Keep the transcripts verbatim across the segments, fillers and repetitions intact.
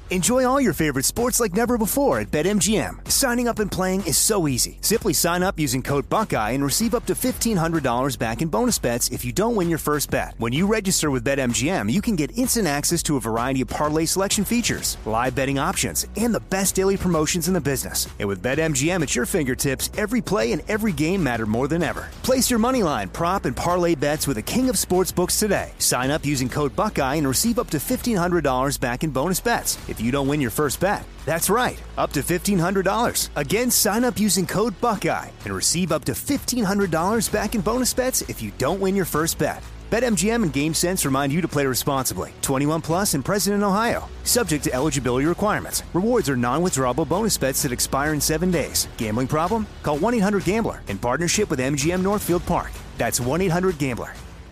Enjoy all your favorite sports like never before at BetMGM. Signing up and playing is so easy. Simply sign up using code Buckeye and receive up to fifteen hundred dollars back in bonus bets if you don't win your first bet. When you register with BetMGM, you can get instant access to a variety of parlay selection features, live betting options, and the best daily promotions in the business. And with BetMGM at your fingertips, every play and every game matter more than ever. Place your moneyline, prop, and parlay bets with the king of sportsbooks today. Sign up using code Buckeye and receive up to fifteen hundred dollars back in bonus bets if you don't win your first bet. That's right, up to fifteen hundred dollars. Again, sign up using code Buckeye and receive up to fifteen hundred dollars back in bonus bets if you don't win your first bet. BetMGM and GameSense remind you to play responsibly. twenty-one plus and present in Ohio. Subject to eligibility requirements. Rewards are non-withdrawable bonus bets that expire in seven days. Gambling problem? Call one eight hundred gambler in partnership with M G M Northfield Park. That's one eight hundred gambler.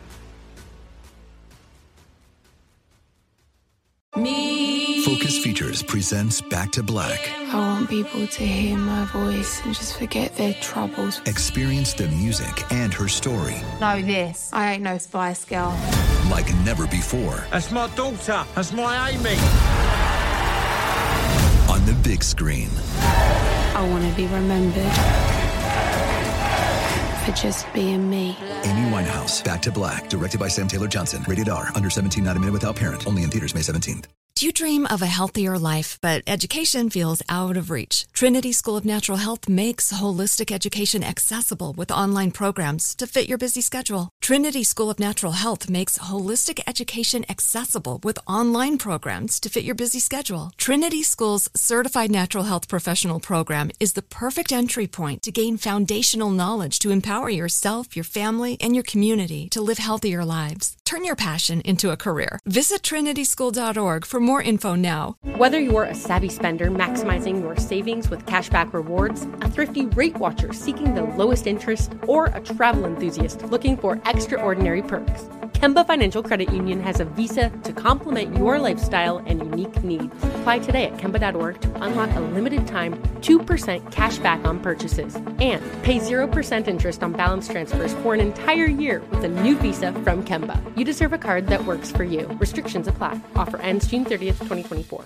Me. Focus Features presents Back to Black. I want people to hear my voice and just forget their troubles. Experience the music and her story. Know this. I ain't no Spice Girl. Like never before. That's my daughter. That's my Amy. On the big screen. I want to be remembered for just being me. Amy Winehouse, Back to Black, directed by Sam Taylor Johnson. Rated R, under seventeen, not a minute without parent. Only in theaters May seventeenth. Do you dream of a healthier life, but education feels out of reach? Trinity School of Natural Health makes holistic education accessible with online programs to fit your busy schedule. Trinity School of Natural Health makes holistic education accessible with online programs to fit your busy schedule. Trinity School's Certified Natural Health Professional Program is the perfect entry point to gain foundational knowledge to empower yourself, your family, and your community to live healthier lives. Turn your passion into a career. Visit trinity school dot org for more info now. Whether you're a savvy spender maximizing your savings with cashback rewards, a thrifty rate watcher seeking the lowest interest, or a travel enthusiast looking for extraordinary perks, Kemba Financial Credit Union has a visa to complement your lifestyle and unique needs. Apply today at kemba dot org to unlock a limited time two percent cash back on purchases and pay zero percent interest on balance transfers for an entire year with a new visa from Kemba. You deserve a card that works for you. Restrictions apply. Offer ends June thirtieth, twenty twenty-four.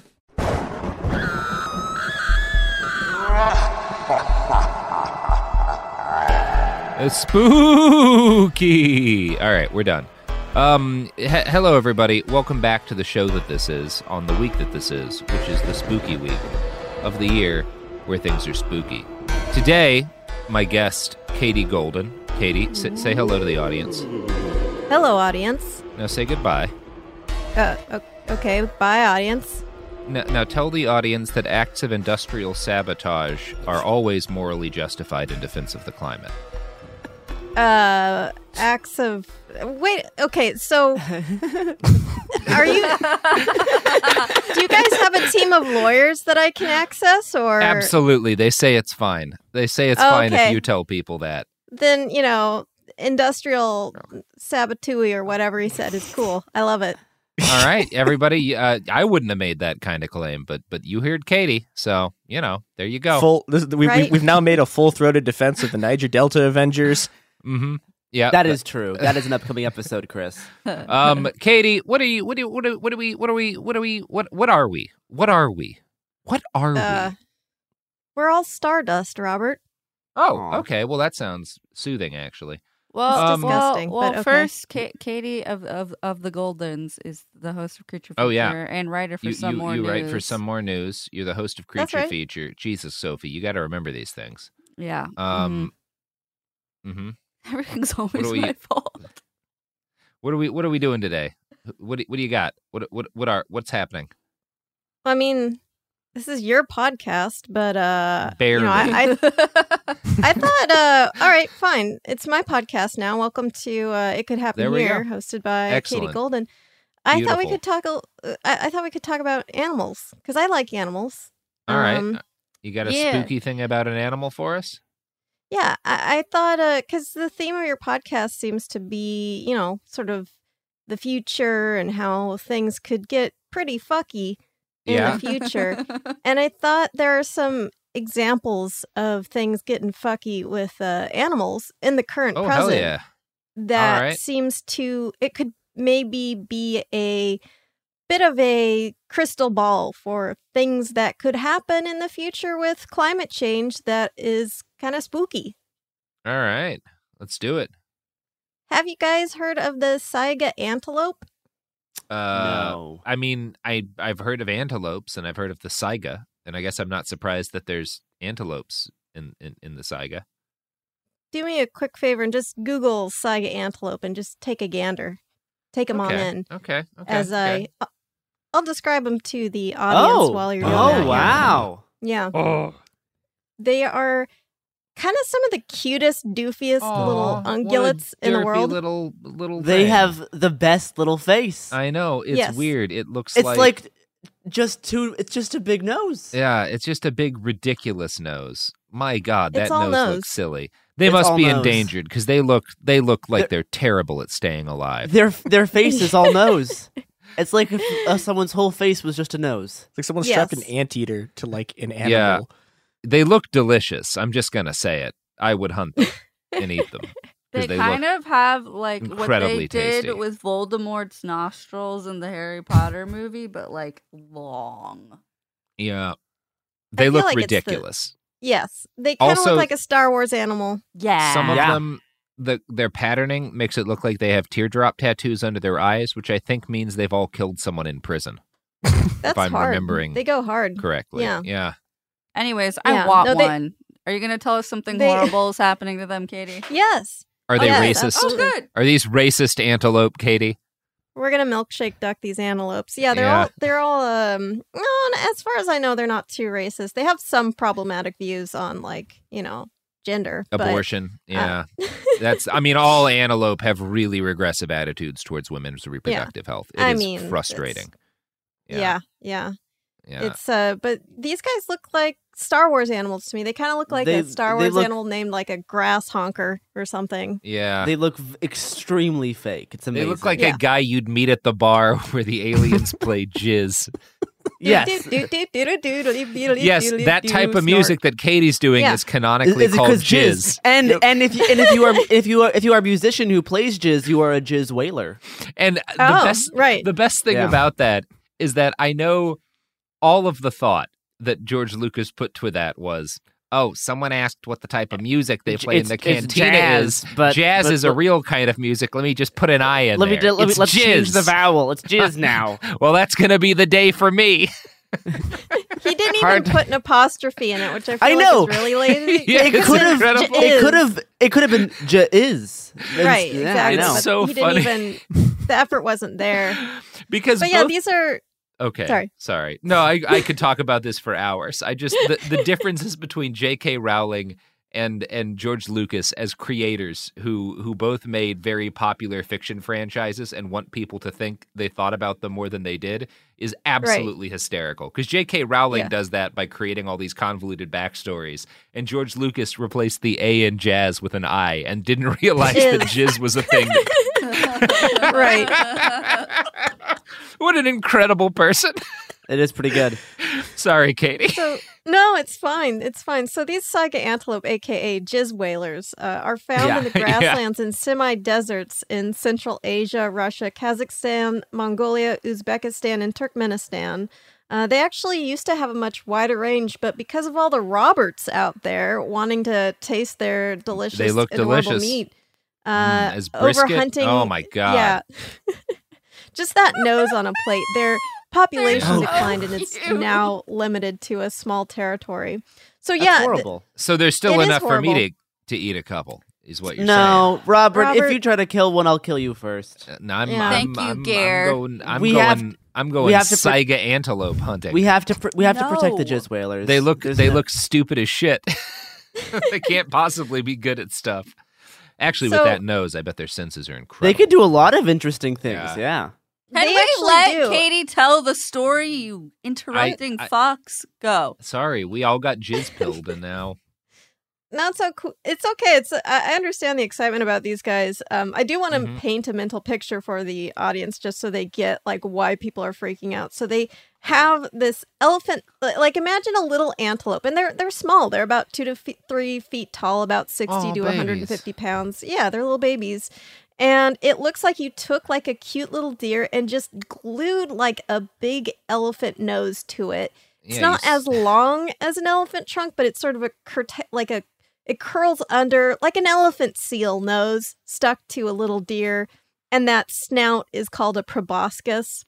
Spooky. All right, we're done. Um, he- hello, everybody. Welcome back to the show that this is, on the week that this is, which is the spooky week of the year where things are spooky. Today, my guest, Katie Golden. Katie, say, say hello to the audience. Hello, audience. Now say goodbye. Uh, okay, bye, audience. Now, now tell the audience that acts of industrial sabotage are always morally justified in defense of the climate. Uh, acts of... Wait, okay, so... Are you... Do you guys have a team of lawyers that I can access, or... Absolutely. They say it's fine. They say it's Oh, fine okay. if you tell people that. Then, you know, industrial sabotui or whatever he said is cool. I love it. All right, everybody. Uh, I wouldn't have made that kind of claim, but but you heard Katie, so you know. There you go. Full. This, we, Right. we, we've now made a full-throated defense of the Niger Delta Avengers. Mm-hmm. Yeah, That is true. That is an upcoming episode, Chris. Um, Katie, what are you? What do? What do? What do we? What are we? What are we? What? What are we? What are we? What are Uh, we? we're all stardust, Robert. Oh, Aw. okay. Well, that sounds soothing, actually. Well, Um, well, disgusting, well, but okay. first, Ka- Katie of, of of the Goldens is the host of Creature Feature Oh, yeah. and writer for You some you, more you news. write for some more news. You're the host of That's Creature right. Feature. Jesus, Sophie, you got to remember these things. Yeah. Um. Mm-hmm. mhm. Everything's always do we- my fault. What are we? What are we doing today? What do, What do you got? What What What are What's happening? I mean, this is your podcast, but, uh... Barely. You know, I, I, I thought, uh... All right, fine. It's my podcast now. Welcome to uh, It Could Happen There we Here, go. hosted by Excellent. Katie Golden. I thought we Beautiful. could talk. A, uh, I, I thought we could talk about animals because I like animals. All right. Um, You got a yeah. spooky thing about an animal for us? Yeah, I, I thought because the theme of your podcast seems to be, you know, sort of the future and how things could get pretty fucky in Yeah. the future. And I thought there are some examples of things getting fucky with uh, animals in the current Oh, hell present yeah. that All right. seems to, it could maybe be a bit of a crystal ball for things that could happen in the future with climate change that is kind of spooky. All right, let's do it. Have you guys heard of the Saiga antelope? Uh, No. I mean, I I've heard of antelopes and I've heard of the saiga, and I guess I'm not surprised that there's antelopes in in, in the saiga. Do me a quick favor and just Google Saiga antelope and just take a gander. Take them on Okay, in. okay, okay, As okay. I, I'll describe them to the audience Oh, while you're doing oh that. yeah. wow. Yeah. Oh, They are kind of some of the cutest, doofiest little ungulates in the world. Little little. They thing. have the best little face. I know it's Yes. weird. It looks it's like, like just two. It's just a big nose. yeah, it's just a big ridiculous nose. My God, that It's all nose, nose. looks silly. They It's must all be nose. endangered because they look they look like They're- they're, terrible at staying alive. Their their face is all nose. It's like if uh, someone's whole face was just a nose. It's like someone Yes. strapped an anteater to like an animal. Yeah. They look delicious. I'm just gonna say it. I would hunt them and eat them. 'Cause They, they kind look of have like what incredibly they did tasty. with Voldemort's nostrils in the Harry Potter movie, but like long. Yeah. They feel look like it's the- ridiculous. Yes. They kind of Also- look like a Star Wars animal. Yeah. Some of Yeah. them, the their patterning makes it look like they have teardrop tattoos under their eyes, which I think means they've all killed someone in prison. That's I'm hard. remembering They go hard. correctly. Yeah. Yeah. Anyways, Yeah, I want no, they- one. Are you going to tell us something They- horrible is happening to them, Katie? Yes. Are they yes, racist? absolutely. Oh, good. Are these racist antelope, Katie? We're gonna milkshake duck these antelopes. Yeah, they're Yeah. all they're all um no, as far as I know, they're not too racist. They have some problematic views on like, you know, gender. but- Abortion. Yeah. uh, That's I mean, all antelope have really regressive attitudes towards women's reproductive health. It is I mean, frustrating. yeah, yeah. Yeah. It's uh but these guys look like Star Wars animals to me. They kind of look like They- a Star they Wars look- animal named like a grass honker or something. yeah. They look v- extremely fake. It's They amazing. look like Yeah. a guy you'd meet at the bar where the aliens play jizz. yes. Yes, that type of music that Katie's doing Yeah. is canonically Is it called 'cause jizz. And and if you, and if you are if you are if you are a musician who plays jizz, you are a jizz whaler. And the Oh, best right. the best thing Yeah. about that is that I know all of the thought that George Lucas put to that was, oh, someone asked what the type of music they play in It's- the it's cantina jazz, is. but- jazz but- is a but- real kind of music. Let me just put an I in Let me there. do, let me It's let's change jizz. the vowel. It's jizz now. Well, that's going to be the day for me. He didn't Hard- even put an apostrophe in it, which I feel I know. like is really lazy. Yeah, it it's could have incredible. it could have it could have been j is. Right, Yeah, exactly. I know. But so he funny. didn't even the effort wasn't there. Because But yeah, both- these are Okay. Sorry. Sorry. No, I, I could talk about this for hours. I just the, the differences between J K. Rowling and and George Lucas as creators who who both made very popular fiction franchises and want people to think they thought about them more than they did is absolutely hysterical. Because J K. Rowling Yeah. does that by creating all these convoluted backstories, and George Lucas replaced the A in jazz with an I and didn't realize that jizz was a thing. right. What an incredible person. It is pretty good. Sorry, Katie. So no, it's fine. It's fine. So these Saiga antelope, aka jizz whalers, uh, are found Yeah. in the grasslands and semi-deserts in Central Asia, Russia, Kazakhstan, Mongolia, Uzbekistan, and Turkmenistan. Uh, they actually used to have a much wider range, but because of all the Roberts out there wanting to taste their delicious, They look adorable delicious. meat, uh, Mm, as brisket? overhunting. Oh my God. Yeah, just that nose on a plate. Their population so declined, and it's cute. now limited to a small territory. So That's yeah, th- horrible. So there's still It is enough for me horrible. to, to eat a couple, is what you're No, Robert, Robert- if you try to kill one, I'll kill you first. saying. Uh, No, I'm, Yeah. I'm, Thank you, I'm, Gare. I'm going. I'm We going. have- I'm going. we have to pr- Saiga antelope hunting. We have to pr- we have to protect the No. jizz whalers. they look. There's They no- look stupid as shit. They can't possibly be good at stuff. Actually, with So- that nose, I bet their senses are incredible. They could do a lot of interesting things. Yeah. Yeah. Can They we actually let do. Katie tell the story, you interrupting I- fox? Go. Sorry, we all got jizz pilled, and now not so cool. It's okay. It's I I understand the excitement about these guys. Um, I do want to Mhm. paint a mental picture for the audience, just so they get like why people are freaking out. So they have this elephant. li- Like imagine a little antelope, and they're they're small. They're about two to fe- three feet tall, about sixty Aw, to one hundred and fifty pounds. Yeah, they're little babies. And it looks like you took like a cute little deer and just glued like a big elephant nose to it. It's Yeah, not you s- as long as an elephant trunk, but it's sort of a curta- like a it curls under like an elephant seal nose stuck to a little deer, and that snout is called a proboscis.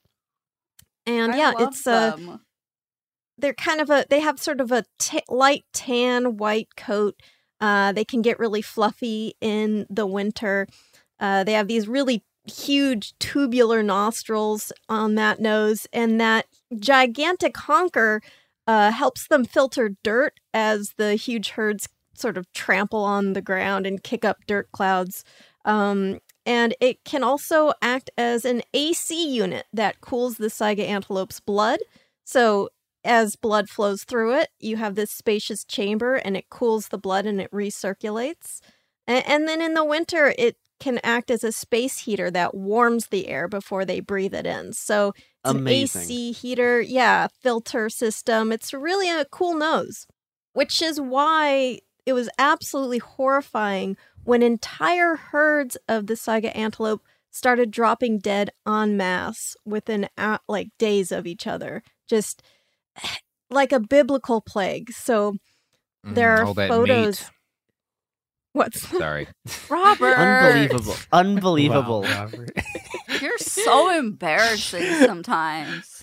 And I yeah, love it's uh them. they're kind of a they have sort of a t- light tan white coat. Uh, they can get really fluffy in the winter. Uh, they have these really huge tubular nostrils on that nose, and that gigantic honker uh, helps them filter dirt as the huge herds sort of trample on the ground and kick up dirt clouds. Um, and it can also act as an A C unit that cools the Saiga antelope's blood. So as blood flows through it, you have this spacious chamber and it cools the blood and it recirculates. And, and then in the winter, it can act as a space heater that warms the air before they breathe it in. So it's Amazing. an A C heater, yeah, filter system. It's really a cool nose, which is why it was absolutely horrifying when entire herds of the Saiga antelope started dropping dead en masse within uh, like days of each other. Just like a biblical plague. So there Mm, are all that photos. meat. What's Sorry. Robert. Unbelievable. Unbelievable. Wow, Robert. You're so embarrassing sometimes.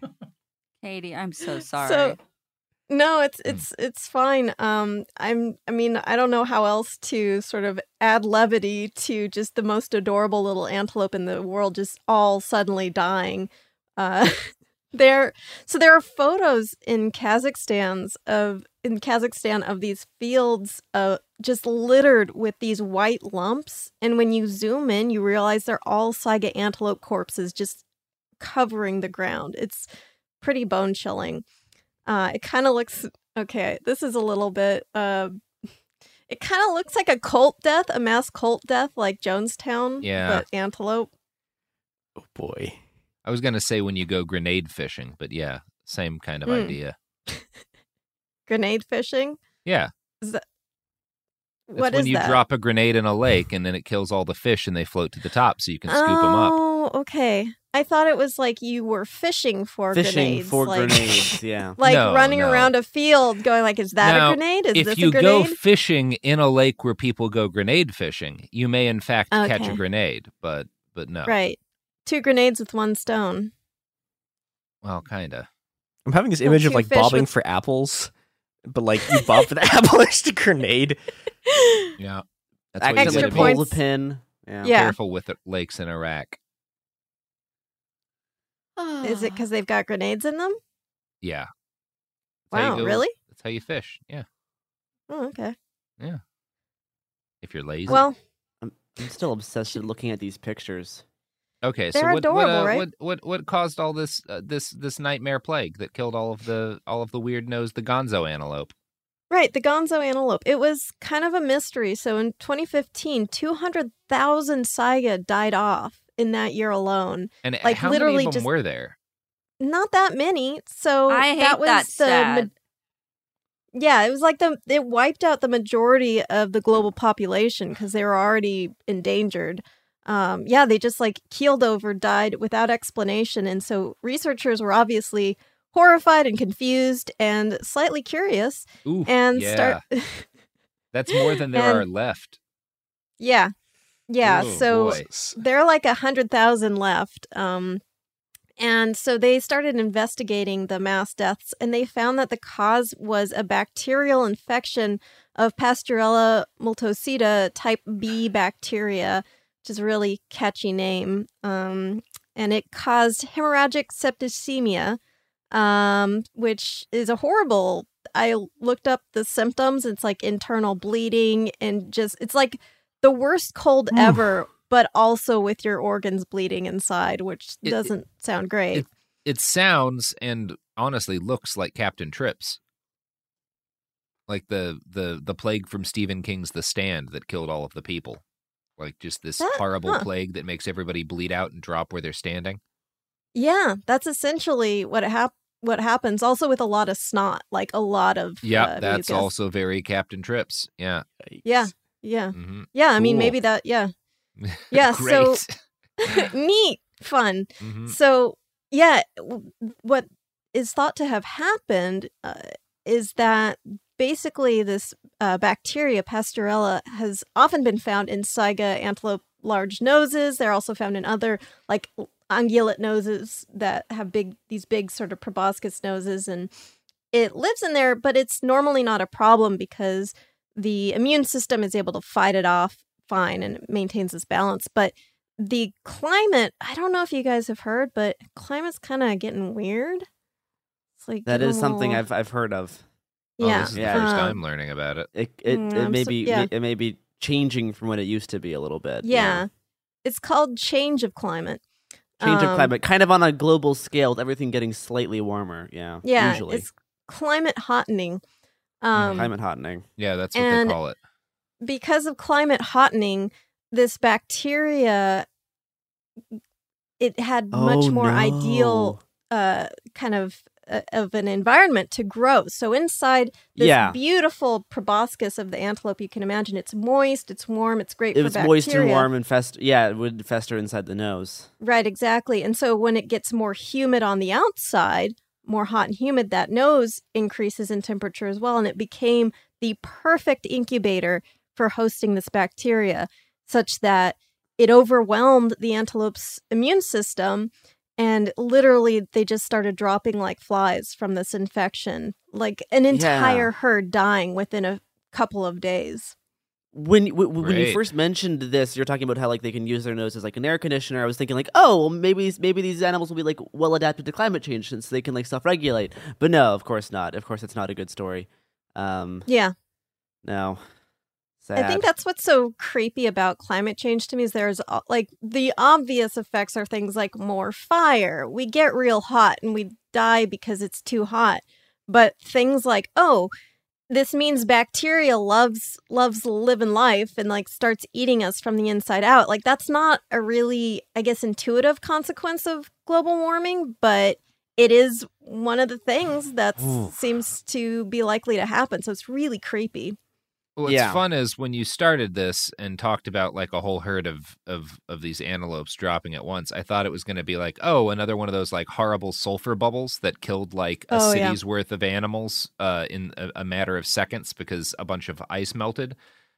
Katie, I'm so sorry. So no, it's it's it's fine. Um, I'm. I mean, I don't know how else to sort of add levity to just the most adorable little antelope in the world, just all suddenly dying. Uh, there. So there are photos in Kazakhstan's of in Kazakhstan of these fields, uh, just littered with these white lumps. And when you zoom in, you realize they're all Saiga antelope corpses, just covering the ground. It's pretty bone chilling. Uh, it kind of looks, okay, this is a little bit, uh, it kind of looks like a cult death, a mass cult death like Jonestown, Yeah. but antelope. Oh boy. I was going to say when you go grenade fishing, but yeah, same kind of Hmm. idea. Grenade fishing? Yeah. Is that, It's what when is you that? drop a grenade in a lake and then it kills all the fish and they float to the top so you can scoop them up. Oh, okay. I thought it was like you were fishing for Fishing grenades. for like, grenades, yeah. Like No, running no. around a field going like, is that Now, a grenade? Is if this you a grenade? go fishing in a lake where people go grenade fishing, you may in fact catch Okay. a grenade, but but no. Right. Two grenades with one stone. Well, kind of. I'm having this Well, image of two like fish bobbing with- for apples, but like you bob for the apple, it's a grenade. Yeah. That's what you Accidentally Extra gotta pull be the points. pin. Yeah. Yeah. careful with the lakes in Iraq. Is it because they've got grenades in them? Yeah. That's how you Wow, go- really? That's how you fish. Yeah. Oh, okay. If you're lazy. Well, I'm, I'm still obsessed with looking at these pictures. Okay, so They're what what, adorable, uh, right? what what what caused all this uh, this this nightmare plague that killed all of the all of the weird nosed the gonzo antelope? right, the gonzo antelope. It was kind of a mystery. So in twenty fifteen, two hundred thousand Saiga died off in that year alone. And uh, Like, how literally many of them just- were there? Not that many. So I hate that was that the stat. ma- yeah, it was like the it wiped out the majority of the global population because they were already endangered. Um, yeah, they just like keeled over, died without explanation, and so researchers were obviously horrified and confused and slightly curious, Ooh, and yeah. start. That's more than there and- are left. Yeah, yeah. Oh, so boy. there are like a hundred thousand left. Um, and so they started investigating the mass deaths, and they found that the cause was a bacterial infection of Pasteurella multocida type B bacteria, which is a really catchy name. Um, and it caused hemorrhagic septicemia, um, which is a horrible. I looked up the symptoms. It's like internal bleeding and just it's like the worst cold Oof. ever, but also with your organs bleeding inside, which It- doesn't sound great. It, it sounds and honestly looks like Captain Trips. Like the, the, the plague from Stephen King's The Stand that killed all of the people. Like just this Ah, horrible huh. plague that makes everybody bleed out and drop where they're standing. Yeah, that's essentially what hap- what happens. Also with a lot of snot, like a lot of Yeah, uh, that's mucus. also very Captain Trips. Yeah. Yeah, yeah, hmm yeah. I mean, Cool. maybe that. Yeah, Yeah, so Great. neat, fun. Mhm. So, yeah, w- what is thought to have happened uh, is that basically this uh, bacteria, Pasteurella, has often been found in Saiga antelope large noses. They're also found in other, like, ungulate noses that have big, these big sort of proboscis noses, and it lives in there, but it's normally not a problem because the immune system is able to fight it off fine and it maintains its balance. But the climate, I don't know if you guys have heard, but climate's kind of getting weird. It's like That getting is a something little- I've I've heard of. Oh, Yeah. this is Yeah. the first Um, time learning about it. It it, Mm, it I'm may so- be yeah. it may be changing from what it used to be a little bit. Yeah. It's called change of climate. Change of Um, climate, kind of on a global scale, with everything getting slightly warmer. Yeah. Yeah, Usually. it's climate hottening. Um, Climate hottening. Yeah, that's what and- they call it. because of climate hottening, this bacteria, it had much Oh, more no. ideal uh, kind of uh, of an environment to grow. So inside this Yeah. beautiful proboscis of the antelope, you can imagine it's moist, it's warm, it's great It for was bacteria. moist and warm and fester. Yeah, it would fester inside the nose. Right, exactly. And so when it gets more humid on the outside, more hot and humid, that nose increases in temperature as well. And it became the perfect incubator for hosting this bacteria, such that it overwhelmed the antelope's immune system. And literally, they just started dropping like flies from this infection, like an entire Yeah. herd dying within a couple of days. When w- when you Great. first mentioned this, you're talking about how like they can use their nose as like an air conditioner. I was thinking like, oh, well, maybe maybe these animals will be like well adapted to climate change since they can like self regulate. But no, of course not. Of course, it's not a good story. Um, Yeah. no, sad. I think that's what's so creepy about climate change to me is there's uh, like the obvious effects are things like more fire. We get real hot and we die because it's too hot. But things like, oh, this means bacteria loves loves living life and like starts eating us from the inside out. Like that's not a really, I guess, intuitive consequence of global warming, but it is one of the things that Ooh. seems to be likely to happen. So it's really creepy. What's Yeah. fun is when you started this and talked about like a whole herd of of of these antelopes dropping at once, I thought it was going to be like, oh, another one of those like horrible sulfur bubbles that killed like a Oh, yeah. city's worth of animals uh, in a, a matter of seconds because a bunch of ice melted.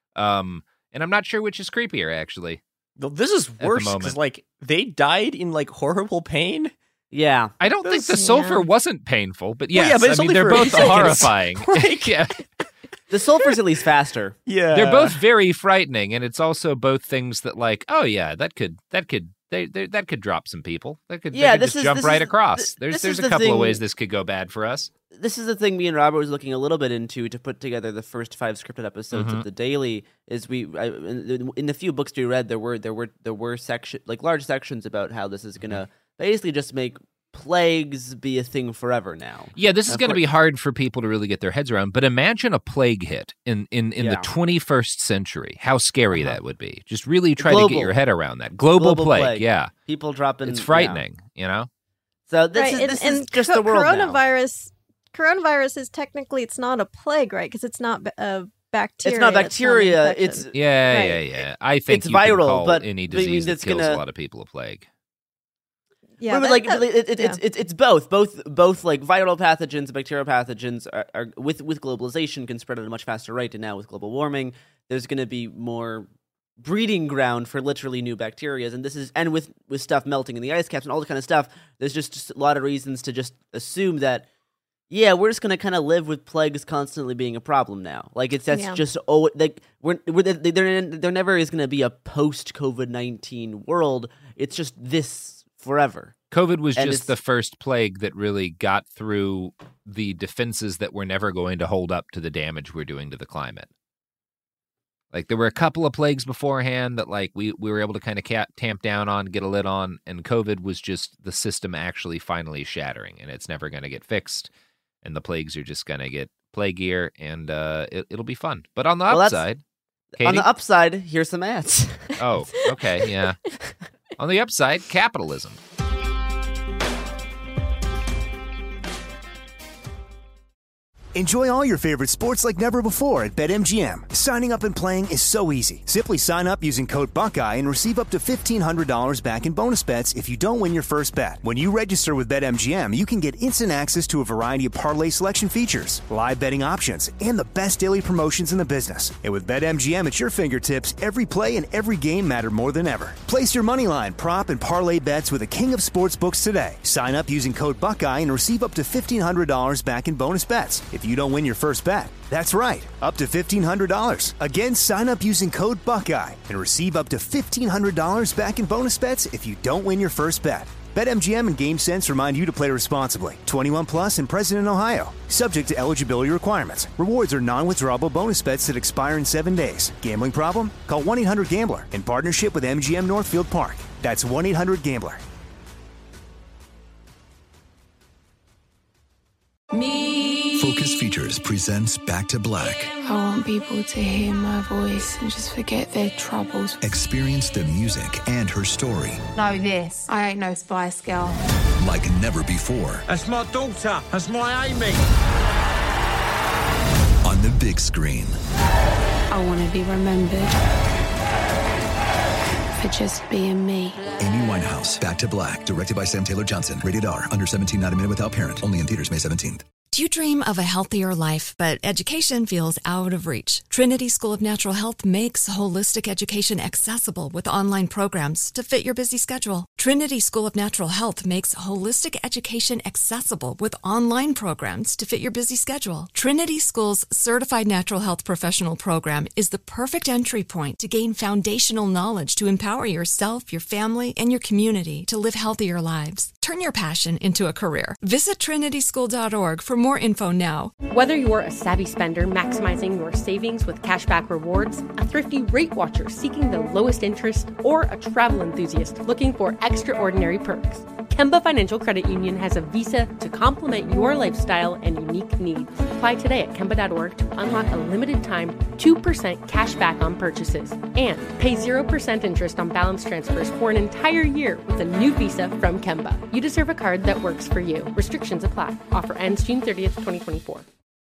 Um, and I'm not sure which is creepier, actually. Though this is the worse moment. because like they died in like horrible pain. yeah. I don't think the Those- sulfur yeah. wasn't painful, but Well, yes, yeah, but it's I mean only they're for a both few seconds. horrifying. Like- yeah. The sulfur's at least faster. Yeah, They're both very frightening, and it's also both things that, like, oh yeah, that could that could they, they that could drop some people. That could, Yeah, they could this just is- jump this right is- across. th- there's this there's is a the couple of thing- ways this could go bad for us. This is the thing me and Robert was looking a little bit into to put together the first five scripted episodes Mhm. of the Daily. Is we I, in, in the few books we read, there were there were there were section like large sections about how this is gonna basically just make plagues be a thing forever now. Yeah, this is Of going to course- be hard for people to really get their heads around. But imagine a plague hit in in, in the Yeah. twenty-first century. How scary Uh-huh. that would be. Just really try to Global. get your head around that global, Global plague, plague. Yeah, People dropping. it's yeah. frightening. You know. So this right, is and, this and is just co- the world now. coronavirus. Coronavirus is technically it's not a plague, right? Because it's not ba- a bacteria. It's not bacteria. an It's infection. Yeah, Right. yeah, yeah. I think It's you can viral, call but- any but I mean, disease that it's kills gonna- a lot of people a plague. yeah, But, that- like that- it, it, yeah. it's, it's it's both both both like viral pathogens and bacterial pathogens are, are with with globalization can spread at a much faster rate, and now with global warming there's going to be more breeding ground for literally new bacteria, and this is and with with stuff melting in the ice caps and all this kind of stuff, there's just, just a lot of reasons to just assume that yeah, we're just going to kind of live with plagues constantly being a problem now. Like it's that's Yeah. just oh like we're, we're there there never is going to be a post COVID nineteen world. It's just this forever. COVID was And just it's- the first plague that really got through the defenses that were never going to hold up to the damage we're doing to the climate. Like there were a couple of plagues beforehand that like we, we were able to kind of ca- tamp down on, get a lid on, and COVID was just the system actually finally shattering, and it's never going to get fixed, and the plagues are just going to get plaguier, and uh, it, it'll be fun. But on the Well, that's- upside, On Katie? the upside, here's some ads. oh, okay, yeah. On the upside, capitalism. Enjoy all your favorite sports like never before at BetMGM. Signing up and playing is so easy. Simply sign up using code Buckeye and receive up to fifteen hundred dollars back in bonus bets if you don't win your first bet. When you register with BetMGM, you can get instant access to a variety of parlay selection features, live betting options, and the best daily promotions in the business. And with BetMGM at your fingertips, every play and every game matter more than ever. Place your moneyline, prop, and parlay bets with the king of sportsbooks today. Sign up using code Buckeye and receive up to fifteen hundred dollars back in bonus bets if you don't win your first bet. That's right, up to fifteen hundred dollars. Again, sign up using code Buckeye and receive up to fifteen hundred dollars back in bonus bets if you don't win your first bet. BetMGM and GameSense remind you to play responsibly. twenty-one plus and present in Ohio. Subject to eligibility requirements. Rewards are non-withdrawable bonus bets that expire in seven days. Gambling problem? Call one eight hundred gambler in partnership with M G M Northfield Park. That's one eight hundred gambler. Me. Focus Features presents Back to Black. I want people to hear my voice and just forget their troubles. Experience the music and her story Know this. I ain't no Spice Girl. like never before. That's my daughter. That's my Amy. On the big screen. I want to be remembered for just being me. Amy Winehouse, Back to Black, directed by Sam Taylor Johnson. Rated R, under seventeen, not a minute without parent. Only in theaters May seventeenth. Do you dream of a healthier life, but education feels out of reach? Trinity School of Natural Health makes holistic education accessible with online programs to fit your busy schedule. Trinity School of Natural Health makes holistic education accessible with online programs to fit your busy schedule. Trinity School's Certified Natural Health Professional Program is the perfect entry point to gain foundational knowledge to empower yourself, your family, and your community to live healthier lives. Turn your passion into a career. Visit trinity school dot org for more info now. Whether you're a savvy spender maximizing your savings with cashback rewards, a thrifty rate watcher seeking the lowest interest, or a travel enthusiast looking for extraordinary perks, Kemba Financial Credit Union has a visa to complement your lifestyle and unique needs. Apply today at kemba dot org to unlock a limited time two percent cash back on purchases and pay zero percent interest on balance transfers for an entire year with a new visa from Kemba. You deserve a card that works for you. Restrictions apply. Offer ends June thirtieth, twenty twenty-four.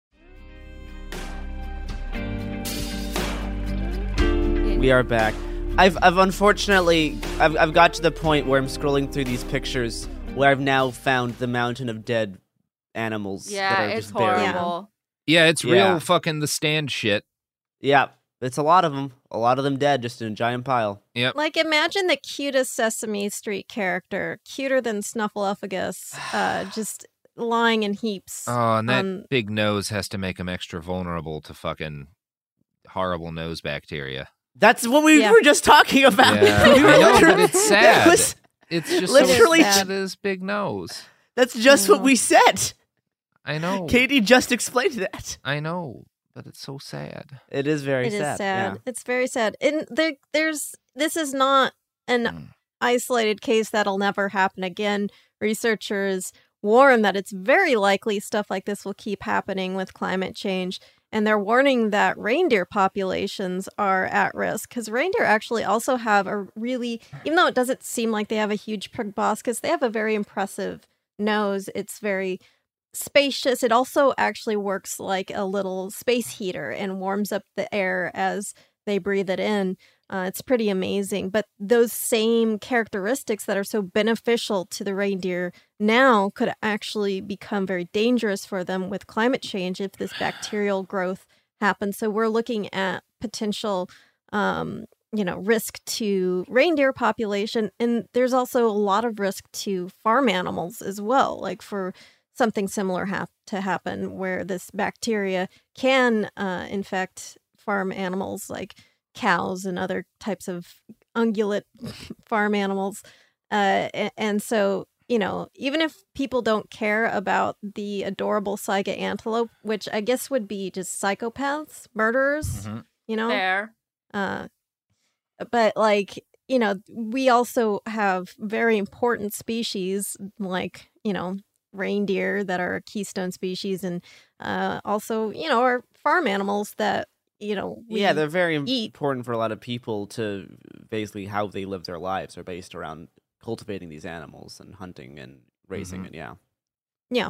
We are back. I've I've unfortunately I've I've got to the point where I'm scrolling through these pictures where I've now found the mountain of dead animals. Yeah, that are it's just buried. horrible. Yeah, it's Yeah. real fucking the stand shit. Yeah, it's a lot of them. A lot of them dead, just in a giant pile. Yep. Like, imagine the cutest Sesame Street character, cuter than Snuffleupagus, uh, just lying in heaps. Oh, and that on- big nose has to make him extra vulnerable to fucking horrible nose bacteria. That's what we Yeah. were just talking about. Yeah, We were I know, but literally- it's sad. it was- It's just literally- so sad his big nose. that's just what we said. I know. Katie just explained that. I know, but it's so sad. It is very It is sad. sad. yeah. It's very sad. And there, there's this is not an Mm. isolated case that'll never happen again. Researchers warn that it's very likely stuff like this will keep happening with climate change. And they're warning that reindeer populations are at risk because reindeer actually also have a really, even though it doesn't seem like they have a huge proboscis, they have a very impressive nose. It's very spacious. It also actually works like a little space heater and warms up the air as they breathe it in. Uh, it's pretty amazing. But those same characteristics that are so beneficial to the reindeer now could actually become very dangerous for them with climate change if this bacterial growth happens. So we're looking at potential, um, you know, risk to reindeer population. And there's also a lot of risk to farm animals as well, like for something similar have to happen where this bacteria can uh, infect farm animals like cows and other types of ungulate farm animals. Uh, and, and so, you know, even if people don't care about the adorable Saiga antelope, which I guess would be just psychopaths, murderers, Mhm. you know, Fair. uh, but like, you know, we also have very important species like, you know, reindeer that are a keystone species, and uh, also, you know, our farm animals that, you know, we Yeah, they're very eat. important for a lot of people to basically how they live their lives are based around cultivating these animals and hunting and raising Mhm. it. Yeah. Yeah.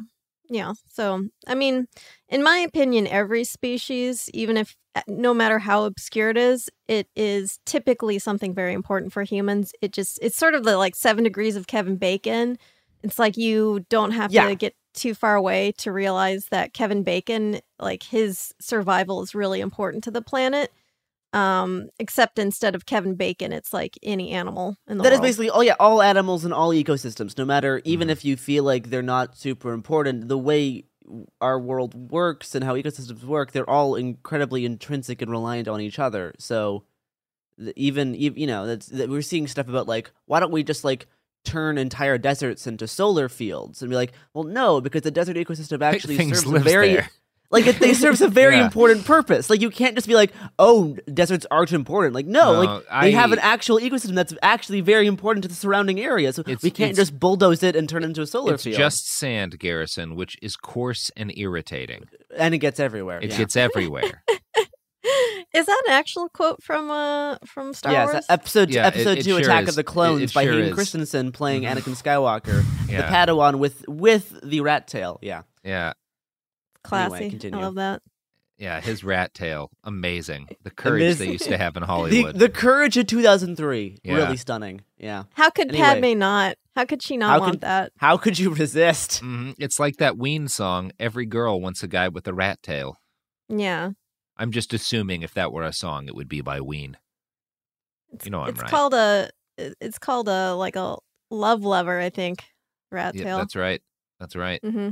Yeah. So, I mean, in my opinion, every species, even if no matter how obscure it is, it is typically something very important for humans. It just, it's sort of the like seven degrees of Kevin Bacon. It's like you don't have Yeah. to get too far away to realize that Kevin Bacon, like his survival is really important to the planet. Um, except instead of Kevin Bacon, it's like any animal in the That is world. basically, oh yeah, all animals and all ecosystems, no matter, even Mhm. if you feel like they're not super important, the way our world works and how ecosystems work, they're all incredibly intrinsic and reliant on each other. So th- even, ev- you know, that's, that we're seeing stuff about like, why don't we just like turn entire deserts into solar fields? And be like, well, no, because the desert ecosystem actually Things serves a lives very... there. Like, it, they serves a very Yeah. important purpose. Like, you can't just be like, oh, deserts aren't important. Like, no, No, like, they have I- an actual ecosystem that's actually very important to the surrounding area. So It's- we can't it's- just bulldoze it and turn it into a solar It's field. just sand, Garrison, which is coarse and irritating. And it gets everywhere. It yeah. gets everywhere. Is that an actual quote from uh from Star Yes, Wars? episode Yeah, it- episode it two, sure Attack is. of the It- Clones it by sure Hayden is. Christensen playing Mhm. Anakin Skywalker, Yeah. the Padawan with with the rat tail. Yeah, Yeah. Classy. Anyway, continue. I love that. Yeah, his rat tail, amazing. The courage this- they used to have in the, Hollywood. the courage of two thousand three, Yeah. really stunning. Yeah, How could Anyway. Padme not? How could she not How want could- that? how could you resist? Mhm. It's like that Ween song, Every Girl Wants a Guy with a Rat Tail. Yeah. I'm just assuming if that were a song, it would be by Ween. It's, You know I'm it's right. called a it's called a like a love lever, I think. Rat Yeah, tail. that's right. That's right. Mm-hmm.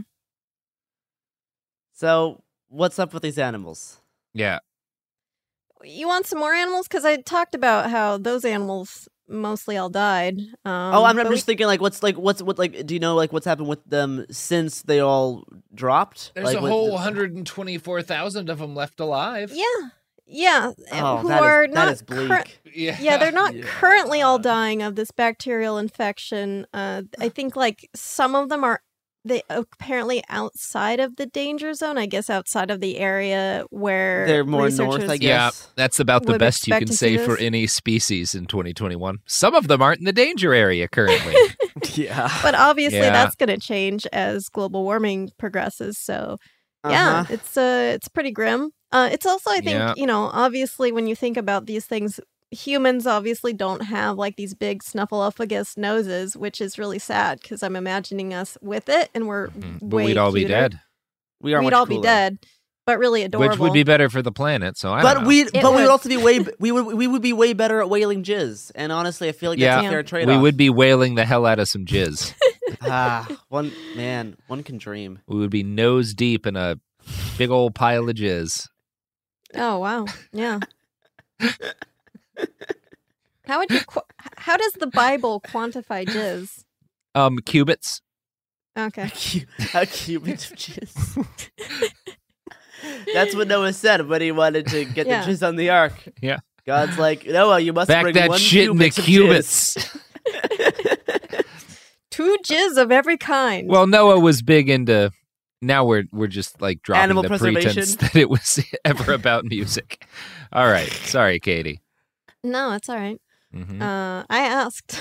So what's up with these animals? Yeah. You want some more animals? Because I talked about how those animals mostly all died. Um, oh, I'm, I'm but just thinking like, what's like, what's what like? Do you know like what's happened with them since they all dropped? There's like, a with- whole one hundred twenty-four thousand of them left alive. we, yeah, yeah, Oh, who that is- are that not is bleak. cur- Yeah, yeah, they're not Yeah. currently all dying of this bacterial infection. Uh, I think like some of them are they apparently outside of the danger zone. I guess outside of the area where They're more north, researchers- I Yeah, guess. that's about the would best you expect can to see say for this. any species in twenty twenty-one. Some of them aren't in the danger area currently. yeah. But obviously, Yeah. that's going to change as global warming progresses. So, yeah, Uh-huh. it's uh, it's pretty grim. Uh, it's also, I think, Yeah. you know, obviously, when you think about these things, humans obviously don't have like these big snuffleupagus noses, which is really sad because I'm imagining us with it, and we're Mhm. But way we'd all be cuter. dead. We are We'd much all be cooler. dead, but really adorable. Which would be better for the planet, so I But don't know. we, It but we would. would also be way, we would, we would be way better at whaling jizz. And honestly, I feel like that's Yeah. a fair trade-off. we would be wailing the hell out of some jizz. ah, one man, one can dream. We would be nose deep in a big old pile of jizz. Oh wow, yeah. How would you? Qu- how does the Bible quantify jizz? Um, cubits. Okay. A, cu- a cubit of jizz. That's what Noah said when he wanted to get Yeah. the jizz on the ark. Yeah. God's like, Noah, you must Back bring that one shit in the cubit of jizz." cubits. Two jizz of every kind. Well, Noah was big into. Now we're we're just like dropping Animal the preservation. pretense that it was ever about music. All right, sorry, Katie. No, it's all right. Mhm. Uh, I asked.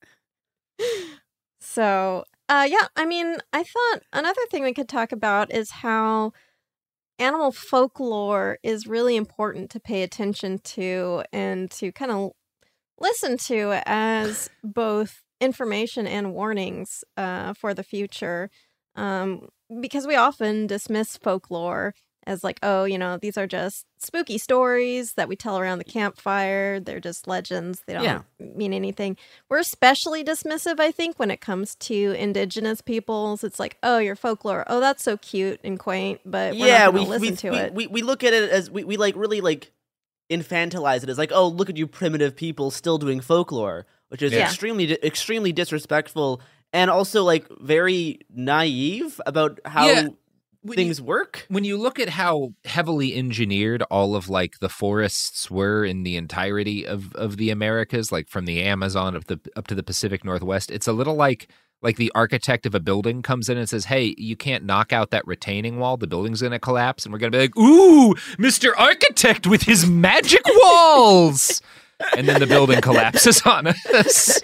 so, uh, yeah, I mean, I thought another thing we could talk about is how animal folklore is really important to pay attention to and to kind of listen to as both information and warnings uh, for the future. Um, because we often dismiss folklore as like, oh, you know, these are just spooky stories that we tell around the campfire. They're just legends. They don't Yeah. mean anything. We're especially dismissive, I think, when it comes to indigenous peoples. It's like, oh, your folklore. Oh, that's so cute and quaint, but we're yeah, not we going to listen we, to we, it. we we look at it as we, we like really like infantilize it as like, oh, look at you primitive people still doing folklore, which is Yeah. extremely di- extremely disrespectful and also like very naive about how Yeah. When things you, work. when you look at how heavily engineered all of like the forests were in the entirety of, of the Americas, like from the Amazon up the up to the Pacific Northwest, it's a little like like the architect of a building comes in and says, "Hey, you can't knock out that retaining wall. The building's going to collapse." And we're going to be like, "Ooh, Mister Architect with his magic walls." And then the building collapses on us.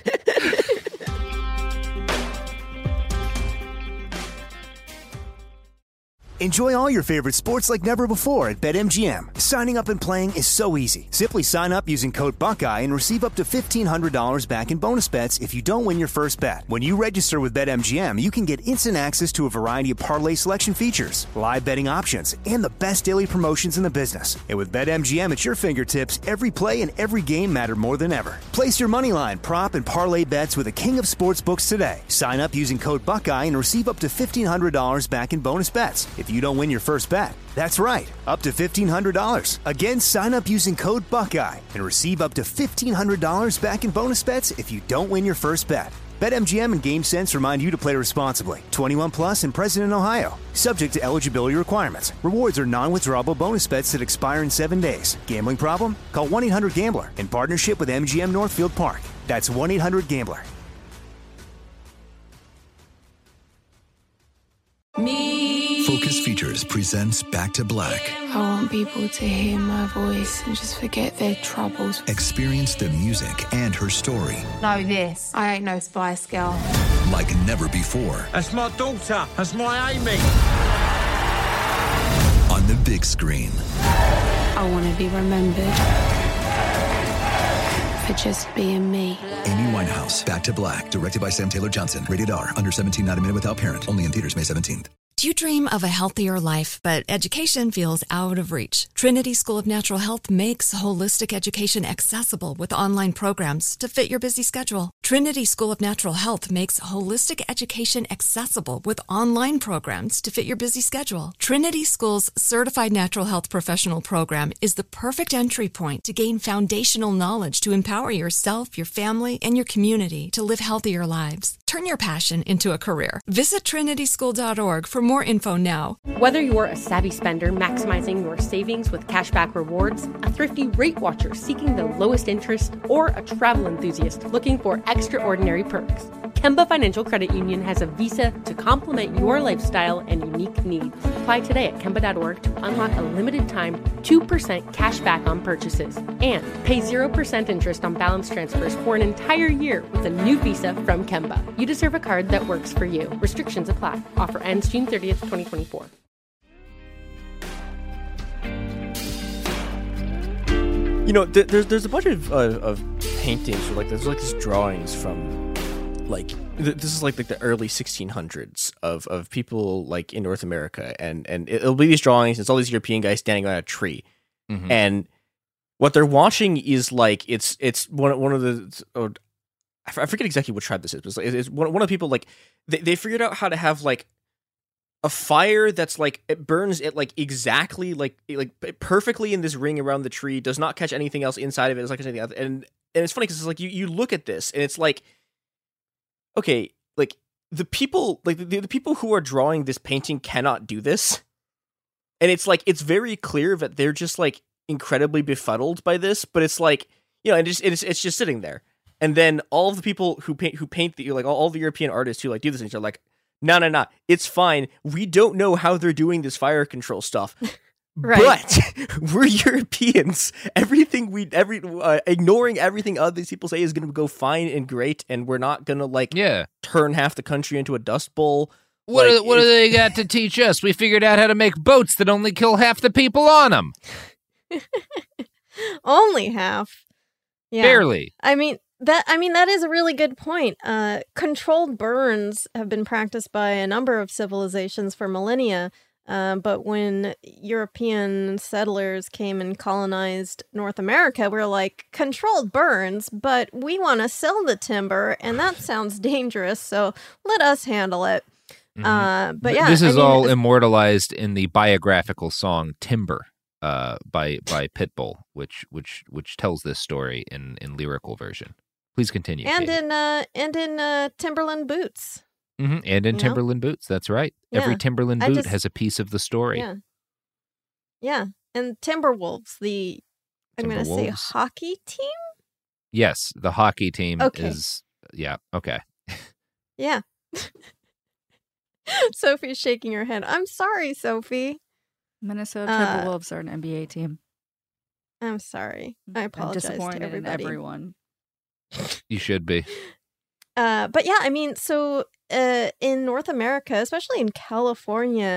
Enjoy all your favorite sports like never before at BetMGM. Signing up and playing is so easy. Simply sign up using code Buckeye and receive up to fifteen hundred dollars back in bonus bets if you don't win your first bet. When you register with BetMGM, you can get instant access to a variety of parlay selection features, live betting options, and the best daily promotions in the business. And with BetMGM at your fingertips, every play and every game matter more than ever. Place your moneyline, prop, and parlay bets with the king of sportsbooks today. Sign up using code Buckeye and receive up to fifteen hundred dollars back in bonus bets if you don't win your first bet. That's right, up to fifteen hundred dollars. Again, sign up using code Buckeye and receive up to fifteen hundred dollars back in bonus bets if you don't win your first bet. BetMGM and GameSense remind you to play responsibly. twenty-one plus and present in Ohio. Subject to eligibility requirements. Rewards are non-withdrawable bonus bets that expire in seven days. Gambling problem? Call one eight hundred gambler in partnership with M G M Northfield Park. That's one eight hundred gambler. Me. Focus Features presents Back to Black. I want people to hear my voice and just forget their troubles. Experience the music and her story. Know this. I ain't no Spice Girl. Like never before. That's my daughter. That's my Amy. On the big screen. I want to be remembered for just being me. Amy Winehouse, Back to Black, directed by Sam Taylor Johnson. Rated R, under seventeen, not a minute without parent. Only in theaters May seventeenth. Do you dream of a healthier life, but education feels out of reach? Trinity School of Natural Health makes holistic education accessible with online programs to fit your busy schedule. Trinity School of Natural Health makes holistic education accessible with online programs to fit your busy schedule. Trinity School's Certified Natural Health Professional Program is the perfect entry point to gain foundational knowledge to empower yourself, your family, and your community to live healthier lives. Turn your passion into a career. Visit trinity school dot org for more info now. Whether you're a savvy spender maximizing your savings with cashback rewards, a thrifty rate watcher seeking the lowest interest, or a travel enthusiast looking for extraordinary perks, Kemba Financial Credit Union has a visa to complement your lifestyle and unique needs. Apply today at kemba dot org to unlock a limited time two percent cash back on purchases and pay zero percent interest on balance transfers for an entire year with a new visa from Kemba. You deserve a card that works for you. Restrictions apply. Offer ends June thirtieth, twenty twenty-four. You know, th- there's there's a bunch of uh, of paintings, or like there's like these drawings from, like th- this is like like the early sixteen hundreds of of people like in North America, and and it'll be these drawings. It's all these European guys standing on a tree, mm-hmm. and what they're watching is like it's it's one one of the. Oh, I forget exactly what tribe this is, but it's, like, it's one, one of the people, like, they, they figured out how to have, like, a fire that's, like, it burns it, like, exactly, like, like perfectly in this ring around the tree, does not catch anything else inside of it, it's like anything else. And, and it's funny, because it's like, you, you look at this, and it's like, okay, like, the people, like, the, the people who are drawing this painting cannot do this. And it's, like, it's very clear that they're just, like, incredibly befuddled by this, but it's, like, you know, and it's, it's, it's just sitting there. And then all of the people who paint, who paint the, like all, all the European artists who like do this things are like, no, no, no, it's fine. We don't know how they're doing this fire control stuff, Right. but we're Europeans. Everything we, every uh, ignoring everything other these people say is going to go fine and great, and we're not going to like yeah. turn half the country into a dust bowl. What like, are, what do they got to teach us? We figured out how to make boats that only kill half the people on them. Only half. Yeah. Barely. I mean. That I mean that is a really good point. Uh, controlled burns have been practiced by a number of civilizations for millennia, uh, but when European settlers came and colonized North America, we were like, controlled burns, but we want to sell the timber, and that sounds dangerous, so let us handle it. Mm-hmm. Uh, but yeah, this is I mean, all immortalized in the biographical song "Timber" uh, by by Pitbull, which which which tells this story in in lyrical version. Please continue. And Katie. in uh, and in uh, Timberland boots. Mm-hmm. And in you Timberland know? boots. That's right. Yeah. Every Timberland I boot just, has a piece of the story. Yeah. Yeah. And Timberwolves, the I'm going to say hockey team? Yes, the hockey team okay. is yeah, okay. Yeah. Sophie's shaking her head. I'm sorry, Sophie. Minnesota uh, Timberwolves are an N B A team. I'm sorry. I apologize I'm disappointed to everybody. in everyone. You should be. Uh, but yeah, I mean, so uh, in North America, especially in California,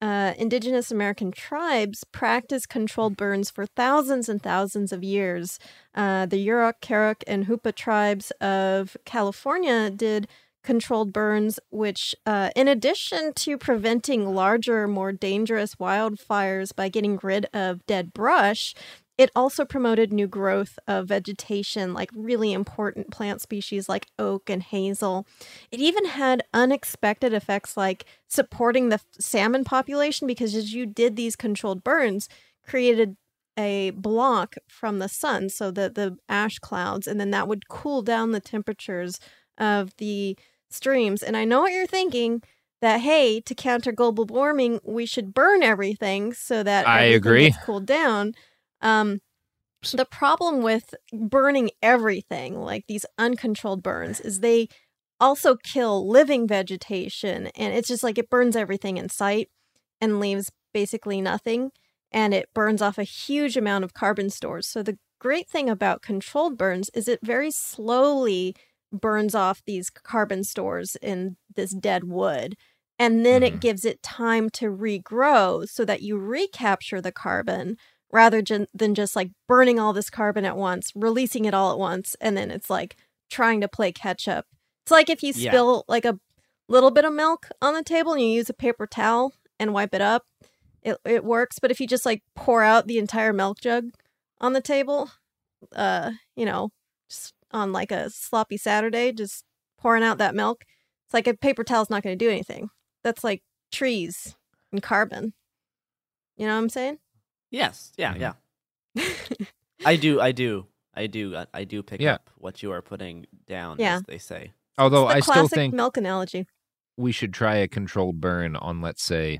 uh, indigenous American tribes practiced controlled burns for thousands and thousands of years. Uh, the Yurok, Karok, and Hupa tribes of California did controlled burns, which, uh, in addition to preventing larger, more dangerous wildfires by getting rid of dead brush, it also promoted new growth of vegetation, like really important plant species like oak and hazel. It even had unexpected effects like supporting the salmon population, because as you did these controlled burns, created a block from the sun, so that the ash clouds, and then that would cool down the temperatures of the streams. And I know what you're thinking, that, hey, to counter global warming, we should burn everything so that I everything agree. gets cooled down. Um, the problem with burning everything, like these uncontrolled burns, is they also kill living vegetation, and it's just like it burns everything in sight and leaves basically nothing, and it burns off a huge amount of carbon stores. So the great thing about controlled burns is it very slowly burns off these carbon stores in this dead wood, and then Mm-hmm. it gives it time to regrow so that you recapture the carbon, rather gen- than just like burning all this carbon at once, releasing it all at once, and then it's like trying to play catch up. It's like if you Yeah. spill like a little bit of milk on the table and you use a paper towel and wipe it up, it it works. But if you just like pour out the entire milk jug on the table, uh, you know, just on like a sloppy Saturday, just pouring out that milk, it's like a paper towel's not going to do anything. That's like trees and carbon. You know what I'm saying? Yes. Yeah. Mhm. Yeah. I do. I do. I do. I- I do pick Yeah. up what you are putting down, Yeah. as they say. Although It's the I still classic think milk analogy. we should try a controlled burn on, let's say,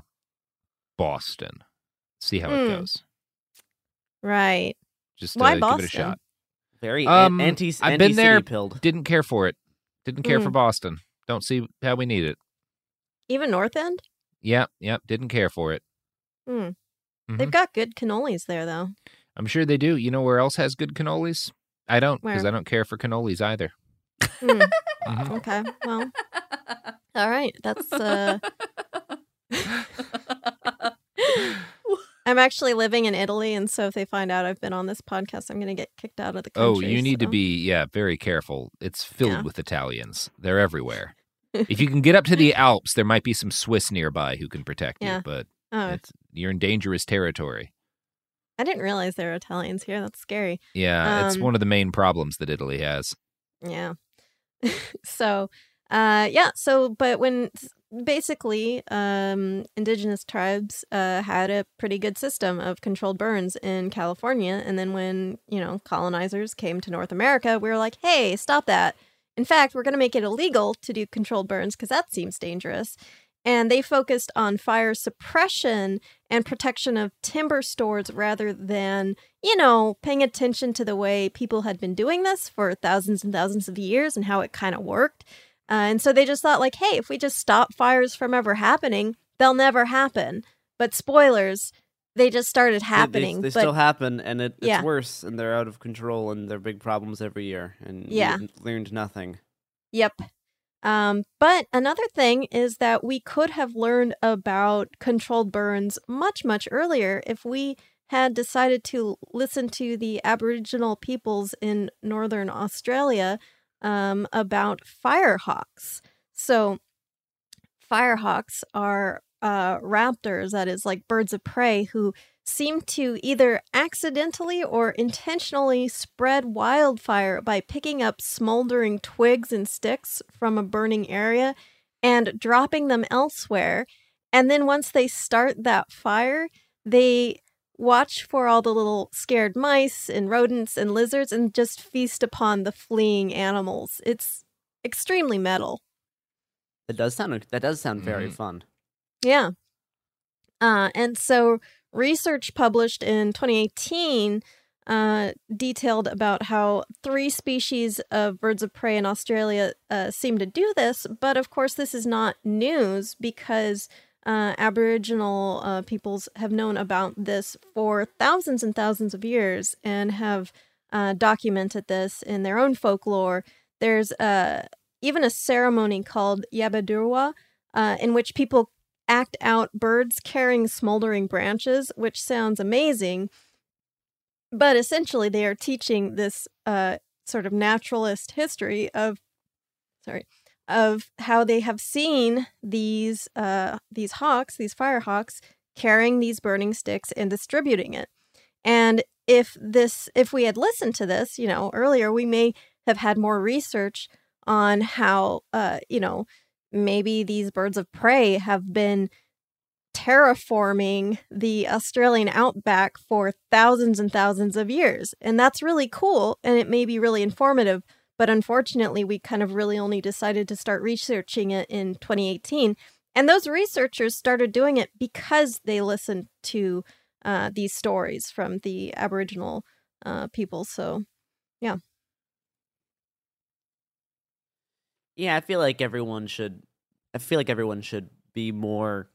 Boston. See how it Mm. goes. Right. Just Why uh, give it a Boston? shot. Very Um, an- anti. I've been there. Pilled. Didn't care for it. Didn't care for Mm. Boston. Don't see how we need it. Even North End? Yep, yep. Didn't care for it. Hmm. Mhm. They've got good cannolis there, though. I'm sure they do. You know where else has good cannolis? I don't, because Where? I don't care for cannolis either. Hmm. Mhm. Okay. Well. All right. That's. uh I'm actually living in Italy, and so if they find out I've been on this podcast, I'm going to get kicked out of the Oh, country. you need to so- be, yeah, very careful. It's filled Yeah. with Italians. They're everywhere. If you can get up to the Alps, there might be some Swiss nearby who can protect Yeah. you, but Oh, it's, you're in dangerous territory. I didn't realize there were Italians here. That's scary. Yeah, it's Um, one of the main problems that Italy has. Yeah. so, uh, yeah. So, but when basically, um, indigenous tribes uh, had a pretty good system of controlled burns in California, and then when you know colonizers came to North America, we were like, "Hey, stop that! In fact, we're going to make it illegal to do controlled burns because that seems dangerous." And they focused on fire suppression and protection of timber stores rather than, you know, paying attention to the way people had been doing this for thousands and thousands of years and how it kind of worked. Uh, and so they just thought, like, hey, if we just stop fires from ever happening, they'll never happen. But spoilers, they just started They- happening. They, they but still happen, and it, it's Yeah. worse, and they're out of control, and they're big problems every year, and Yeah. we learned nothing. Yep. Um, but another thing is that we could have learned about controlled burns much, much earlier if we had decided to listen to the Aboriginal peoples in Northern Australia um, about firehawks. So firehawks are uh, raptors, that is like birds of prey, who seem to either accidentally or intentionally spread wildfire by picking up smoldering twigs and sticks from a burning area and dropping them elsewhere. And then once they start that fire, they watch for all the little scared mice and rodents and lizards and just feast upon the fleeing animals. It's extremely metal. That does sound. That does sound very Mhm. fun. Yeah. Uh, and so research published in twenty eighteen uh, detailed about how three species of birds of prey in Australia uh, seem to do this. But of course, this is not news because uh, Aboriginal uh, peoples have known about this for thousands and thousands of years and have uh, documented this in their own folklore. There's uh, even a ceremony called Yabadurwa, uh, in which people act out birds carrying smoldering branches, which sounds amazing. But essentially, they are teaching this uh, sort of naturalist history of, sorry, of how they have seen these uh, these hawks, these firehawks, carrying these burning sticks and distributing it. And if this, if we had listened to this, you know, earlier, we may have had more research on how, uh, you know, maybe these birds of prey have been terraforming the Australian outback for thousands and thousands of years. And that's really cool, and it may be really informative. But unfortunately, we kind of really only decided to start researching it in twenty eighteen. And those researchers started doing it because they listened to uh, these stories from the Aboriginal uh, people. So, yeah. Yeah, I feel like everyone should. I feel like everyone should be more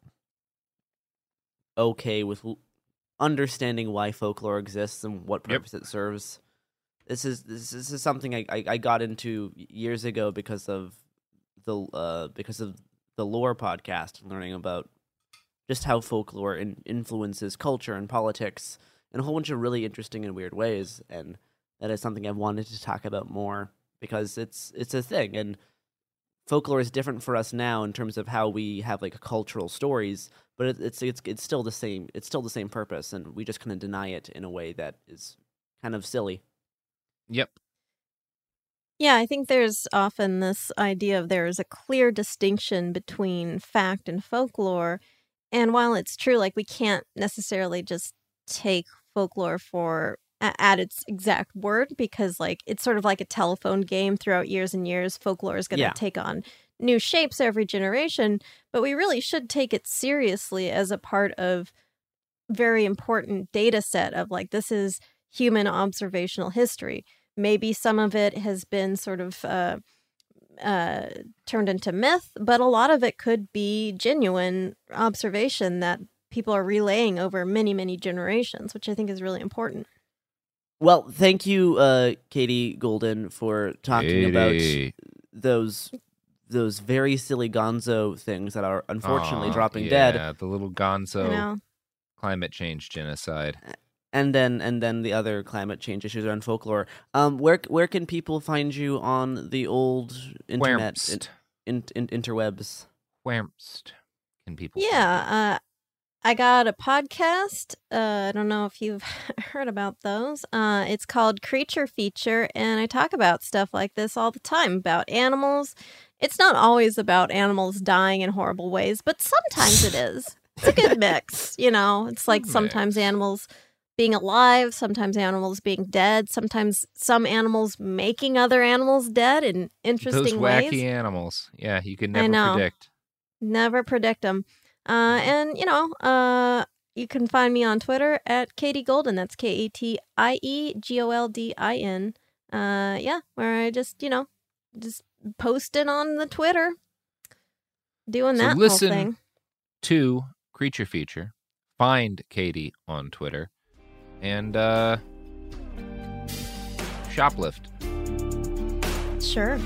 okay with l- understanding why folklore exists and what purpose yep. it serves. This is this, this is something I, I, I got into years ago because of the uh, because of the Lore podcast, learning about just how folklore in, influences culture and politics in a whole bunch of really interesting and weird ways, and that is something I've wanted to talk about more because it's it's a thing, and folklore is different for us now in terms of how we have like cultural stories, but it, it's it's it's still the same. It's still the same purpose, and we just kind of deny it in a way that is kind of silly. Yep. Yeah, I think there's often this idea of there is a clear distinction between fact and folklore. And while it's true, like we can't necessarily just take folklore for at its exact word, because like it's sort of like a telephone game throughout years and years. Folklore is going to yeah. take on new shapes every generation, but we really should take it seriously as a part of very important data set of like, this is human observational history. Maybe some of it has been sort of uh, uh, turned into myth, but a lot of it could be genuine observation that people are relaying over many, many generations, which I think is really important. Well, thank you, uh, Katie Golden, for talking Katie. about those those very silly gonzo things that are unfortunately Aw, dropping yeah, dead. Yeah, the little gonzo climate change genocide. And then and then the other climate change issues around folklore. Um, where where can people find you on the old internet, in, in, in, interwebs? Whermst can people? Yeah, uh, I got a podcast. Uh, I don't know if you've heard about those. Uh, it's called Creature Feature, and I talk about stuff like this all the time about animals. It's not always about animals dying in horrible ways, but sometimes it is. It's a good mix, you know. It's like Good sometimes mix. animals being alive, sometimes animals being dead, sometimes some animals making other animals dead in interesting Those wacky ways. animals. Yeah, you can I never know. predict. Never predict them. Uh, and, you know, uh, you can find me on Twitter at Katie Golden. That's K A T I E G O L D I N. Uh, yeah, where I just, you know, just posting on the Twitter, doing So that listen whole thing. to Creature Feature. Find Katie on Twitter. And uh, shoplift. Sure.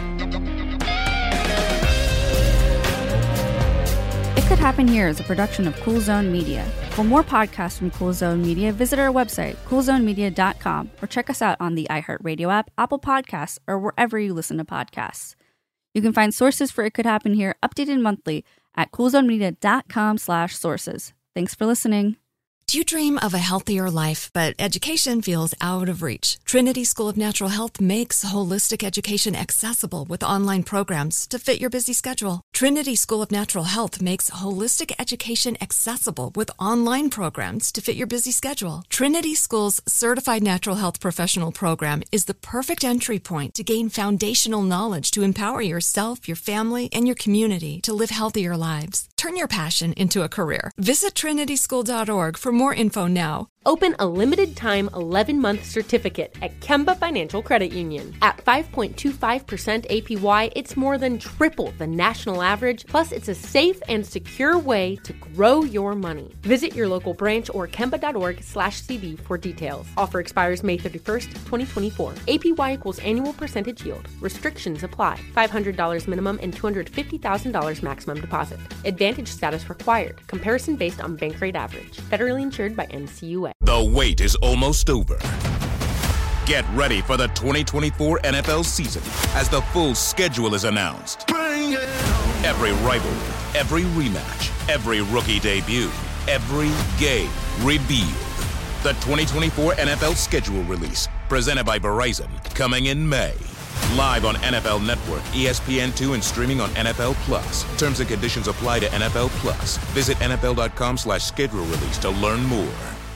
It Could Happen Here is a production of Cool Zone Media. For more podcasts from Cool Zone Media, visit our website, cool zone media dot com, or check us out on the iHeartRadio app, Apple Podcasts, or wherever you listen to podcasts. You can find sources for It Could Happen Here updated monthly at cool zone media dot com slash sources. Thanks for listening. Do you dream of a healthier life, but education feels out of reach? Trinity School of Natural Health makes holistic education accessible with online programs to fit your busy schedule. Trinity School of Natural Health makes holistic education accessible with online programs to fit your busy schedule. Trinity School's Certified Natural Health Professional Program is the perfect entry point to gain foundational knowledge to empower yourself, your family, and your community to live healthier lives. Turn your passion into a career. Visit trinity school dot org for more info now. Open a limited-time eleven-month certificate at Kemba Financial Credit Union. At five point two five percent A P Y, it's more than triple the national average, plus it's a safe and secure way to grow your money. Visit your local branch or kemba.org slash CD for details. Offer expires May thirty-first, twenty twenty-four. A P Y equals annual percentage yield. Restrictions apply. five hundred dollars minimum and two hundred fifty thousand dollars maximum deposit. Advantage status required. Comparison based on bank rate average. Federally insured by N C U A. The wait is almost over. Get ready for the twenty twenty-four N F L season as the full schedule is announced. Every rivalry, every rematch, every rookie debut, every game revealed. The twenty twenty-four N F L schedule release, presented by Verizon, coming in May. Live on N F L Network, E S P N two, and streaming on N F L Plus. Terms and conditions apply to N F L Plus. Visit nfl.com slash schedule release to learn more.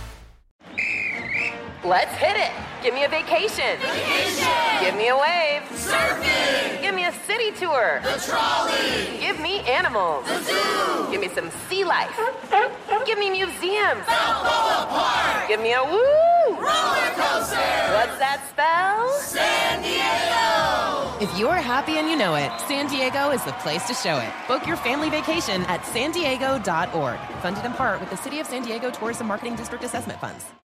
Let's hit it. Give me a vacation. Vacation. Give me a wave. Surfing. Give me a city tour. The trolley. Give me animals. The zoo. Give me some sea life. Give me museums. Balboa Park. Give me a woo. Roller coaster. What's that spell? San Diego. If you're happy and you know it, San Diego is the place to show it. Book your family vacation at san diego dot org. Funded in part with the City of San Diego Tourism Marketing District Assessment Funds.